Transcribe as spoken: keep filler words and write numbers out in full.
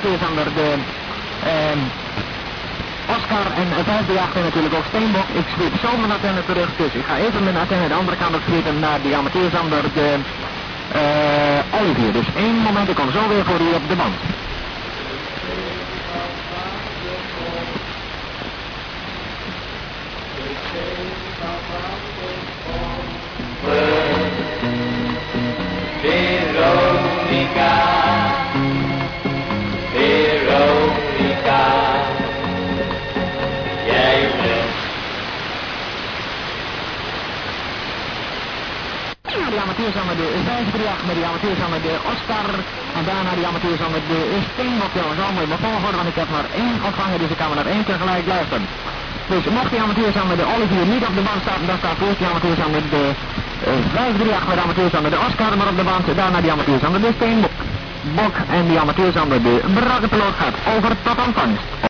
amateurzander de ehm, Oscar en het vijfde jachter natuurlijk ook Steenbok. Ik sweep zo mijn antenne terug, dus ik ga even mijn antenne de andere kant op sweepen naar die amateurzander de uh, Olivier. Dus één moment, ik kom zo weer voor u op de band. Veronica, Veronica, jij bent. Ja, die amateurzanger de vijf drie acht met die amateurzanger de Oscar. En daarna die amateurzanger de Steenbok. Jongens, allemaal in mijn volgorde, want ik heb maar één ontvanger, dus ik kan maar naar één tegelijk luisteren. Dus mocht die amateurzanger de Olivier niet op de band staan, dan staat eerst die amateurzanger de uh, vijf drie acht met de amateurzanger de Oscar maar op de band. Daarna die amateurzanger de Steenbok. Bok en die amateurzanger de Brakkepeloot gaat over tot ontvangst.